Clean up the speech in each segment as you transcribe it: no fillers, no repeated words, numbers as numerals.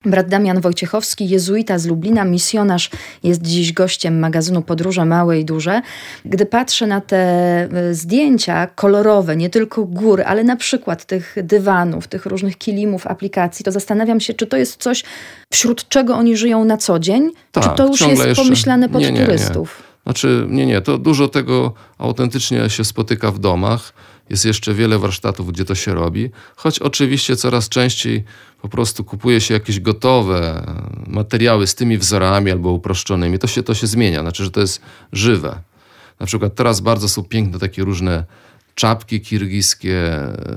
Brat Damian Wojciechowski, jezuita z Lublina, misjonarz, jest dziś gościem magazynu Podróże Małe i Duże. Gdy patrzę na te zdjęcia kolorowe, nie tylko gór, ale na przykład tych dywanów, tych różnych kilimów, aplikacji, to zastanawiam się, czy to jest coś, wśród czego oni żyją na co dzień, tak, czy to już jest pomyślane pod turystów? Znaczy, nie, to dużo tego autentycznie się spotyka w domach. Jest jeszcze wiele warsztatów, gdzie to się robi. Choć oczywiście coraz częściej po prostu kupuje się jakieś gotowe materiały z tymi wzorami albo uproszczonymi. To się zmienia, znaczy, że to jest żywe. Na przykład teraz bardzo są piękne takie różne czapki kirgijskie,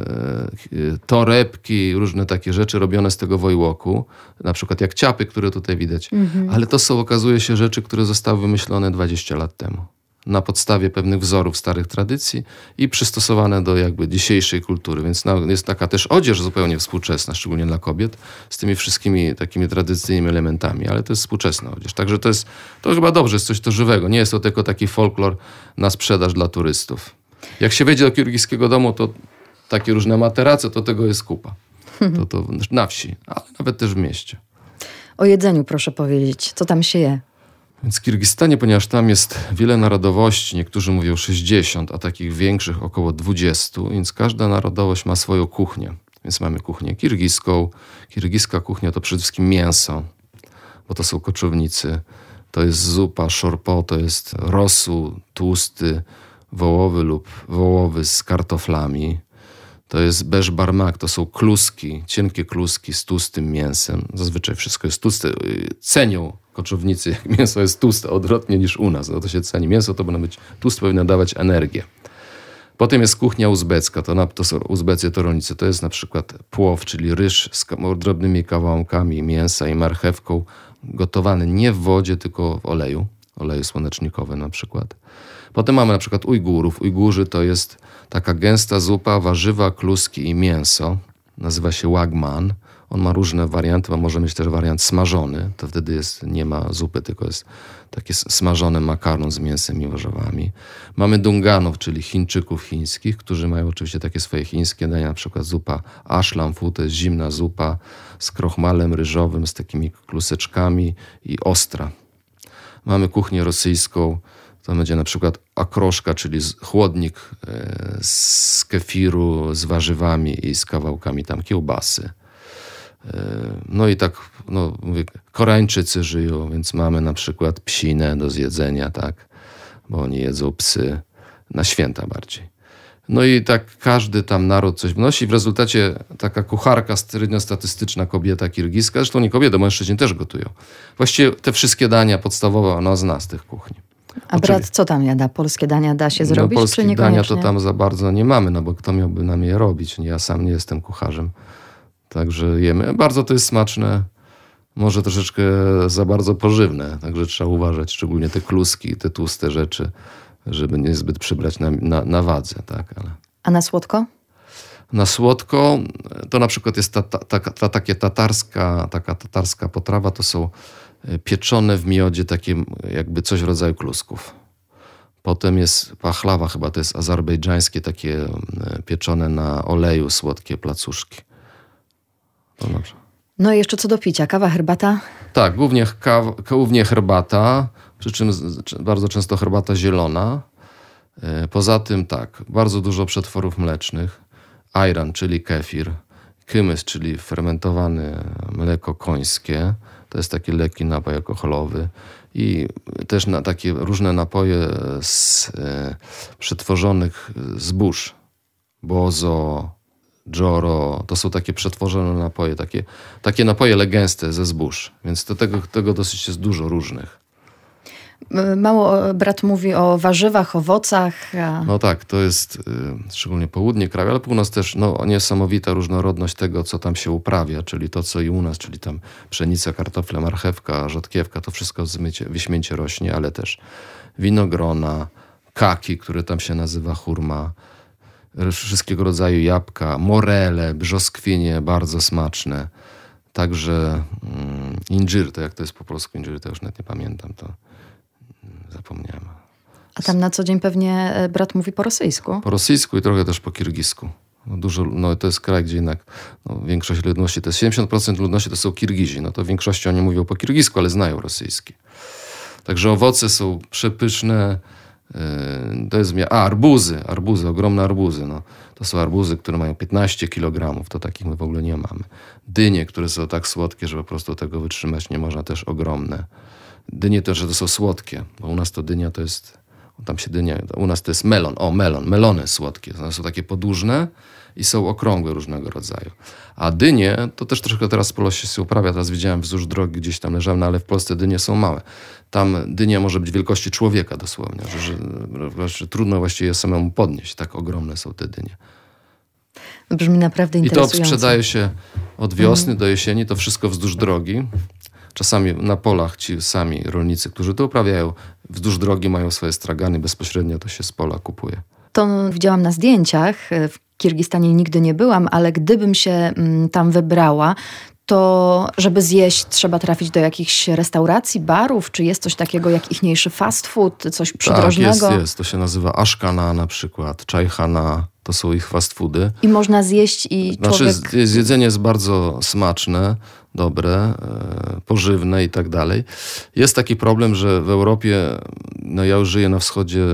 torebki, różne takie rzeczy robione z tego wojłoku. Na przykład jak ciapy, które tutaj widać. Ale to są, okazuje się, rzeczy, które zostały wymyślone 20 lat temu. Na podstawie pewnych wzorów starych tradycji i przystosowane do jakby dzisiejszej kultury. Więc jest taka też odzież zupełnie współczesna, szczególnie dla kobiet, z tymi wszystkimi takimi tradycyjnymi elementami, ale to jest współczesna odzież. Także to chyba dobrze, jest coś to żywego. Nie jest to tylko taki folklor na sprzedaż dla turystów. Jak się wejdzie do kirgijskiego domu, to takie różne materace, to tego jest kupa. To na wsi, ale nawet też w mieście. O jedzeniu proszę powiedzieć, co tam się je? Więc w Kirgistanie, ponieważ tam jest wiele narodowości, niektórzy mówią 60, a takich większych około 20, więc każda narodowość ma swoją kuchnię. Więc mamy kuchnię kirgijską. Kirgijska kuchnia to przede wszystkim mięso, bo to są koczownicy. To jest zupa, szorpo, to jest rosół tłusty, wołowy lub wołowy z kartoflami. To jest beszbarmak, to są kluski, cienkie kluski z tłustym mięsem. Zazwyczaj wszystko jest tłuste. Cenią koczownicy, jak mięso jest tłuste, odwrotnie niż u nas. No to się ceni. Mięso to powinno być tłuste, powinno dawać energię. Potem jest kuchnia uzbecka, to są Uzbecy, to rolnicy. To jest na przykład płow, czyli ryż z drobnymi kawałkami mięsa i marchewką, gotowany nie w wodzie, tylko w oleju słonecznikowym na przykład. Potem mamy na przykład Ujgurów. Ujgurzy to jest taka gęsta zupa, warzywa, kluski i mięso. Nazywa się łagman. On ma różne warianty, bo może mieć też wariant smażony. To wtedy nie ma zupy, tylko jest takie smażone makaron z mięsem i warzywami. Mamy Dunganów, czyli Chińczyków chińskich, którzy mają oczywiście takie swoje chińskie dania, na przykład zupa ashlam fu, to jest zimna zupa z krochmalem ryżowym, z takimi kluseczkami i ostra. Mamy kuchnię rosyjską. To będzie na przykład akroszka, czyli chłodnik z kefiru, z warzywami i z kawałkami tam kiełbasy. No i tak, mówię, Koreańczycy żyją, więc mamy na przykład psinę do zjedzenia, tak, bo oni jedzą psy na święta bardziej. No i tak każdy tam naród coś wnosi. W rezultacie taka kucharka, średniostatystyczna kobieta kirgijska, zresztą nie kobieta, mężczyźni też gotują. Właściwie te wszystkie dania podstawowe ona zna z tych kuchni. A brat co tam jada? Polskie dania da się zrobić, polskie czy niekoniecznie? dania to tam za bardzo nie mamy, bo kto miałby nam je robić? Ja sam nie jestem kucharzem. Także jemy. Bardzo to jest smaczne. Może troszeczkę za bardzo pożywne. Także trzeba uważać, szczególnie te kluski, te tłuste rzeczy, żeby nie zbyt przybrać na wadze. Tak? A na słodko? Na słodko to na przykład jest taka tatarska potrawa, to są pieczone w miodzie takie jakby coś w rodzaju klusków. Potem jest pachlawa, chyba to jest azerbejdżańskie, takie pieczone na oleju słodkie placuszki. To dobrze. No i jeszcze co do picia, kawa, herbata? Tak, głównie herbata, przy czym bardzo często herbata zielona. Poza tym tak, bardzo dużo przetworów mlecznych. Ayran, czyli kefir. Kymys, czyli fermentowane mleko końskie. To jest taki lekki napój alkoholowy. I też takie różne napoje z przetworzonych zbóż. Bozo, Joro, to są takie przetworzone napoje, takie napoje gęste ze zbóż. Więc tego dosyć jest dużo różnych. Mało brat mówi o warzywach, owocach. No tak, to jest szczególnie południe kraju, ale północ też niesamowita różnorodność tego, co tam się uprawia, czyli to, co i u nas, czyli tam pszenica, kartofle, marchewka, rzodkiewka, to wszystko wyśmienicie rośnie, ale też winogrona, kaki, które tam się nazywa hurma, wszystkiego rodzaju jabłka, morele, brzoskwinie, bardzo smaczne. Także inżir, to jak to jest po polsku inżir, to już nawet nie pamiętam, to zapomniałem. A tam na co dzień pewnie brat mówi po rosyjsku? Po rosyjsku i trochę też po kirgisku. To jest kraj, gdzie jednak większość ludności, to jest 70% ludności to są Kirgizi. No to w większości oni mówią po kirgisku, ale znają rosyjski. Także owoce są przepyszne. To jest arbuzy, ogromne arbuzy. No. To są arbuzy, które mają 15 kg, to takich my w ogóle nie mamy. Dynie, które są tak słodkie, że po prostu tego wytrzymać nie można, też ogromne. Dynie też, że to są słodkie, bo u nas to dynia to jest, u nas to jest melon. Melony słodkie. One są takie podłużne i są okrągłe różnego rodzaju. A dynie, to też troszkę teraz w Polsce się uprawia, teraz widziałem wzdłuż drogi gdzieś tam leżałem, ale w Polsce dynie są małe. Tam dynia może być wielkości człowieka dosłownie, że trudno właściwie je samemu podnieść, tak ogromne są te dynie. Brzmi naprawdę interesująco. I to sprzedaje się od wiosny do jesieni, to wszystko wzdłuż drogi. Czasami na polach ci sami rolnicy, którzy to uprawiają, wzdłuż drogi mają swoje stragany, bezpośrednio to się z pola kupuje. To widziałam na zdjęciach, w Kirgistanie nigdy nie byłam, ale gdybym się tam wybrała, to żeby zjeść trzeba trafić do jakichś restauracji, barów, czy jest coś takiego jak ichniejszy fast food, coś przydrożnego? Tak, jest. To się nazywa ashkana na przykład, czajhana, to są ich fast foody. I można zjeść i człowiek... Jedzenie jest bardzo smaczne, dobre, pożywne i tak dalej. Jest taki problem, że w Europie, ja już żyję na wschodzie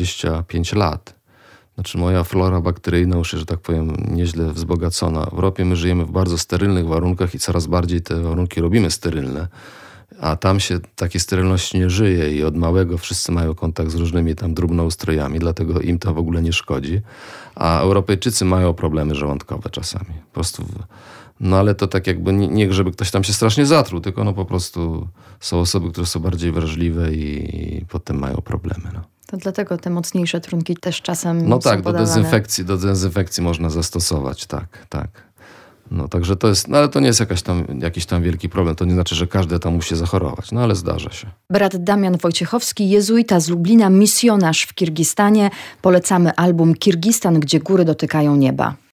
25 lat. Znaczy moja flora bakteryjna już jest, że tak powiem, nieźle wzbogacona. W Europie my żyjemy w bardzo sterylnych warunkach i coraz bardziej te warunki robimy sterylne. A tam się takiej sterylności nie żyje i od małego wszyscy mają kontakt z różnymi tam drobnoustrojami, dlatego im to w ogóle nie szkodzi. A Europejczycy mają problemy żołądkowe czasami. Po prostu, ale to tak jakby nie żeby ktoś tam się strasznie zatruł, tylko po prostu są osoby, które są bardziej wrażliwe i potem mają problemy. To dlatego te mocniejsze trunki też czasem są podawane. do dezynfekcji można zastosować, tak. Także to jest, ale to nie jest jakiś tam wielki problem. To nie znaczy, że każdy tam musi zachorować, ale zdarza się. Brat Damian Wojciechowski, jezuita z Lublina, misjonarz w Kirgistanie. Polecamy album Kirgistan, gdzie góry dotykają nieba.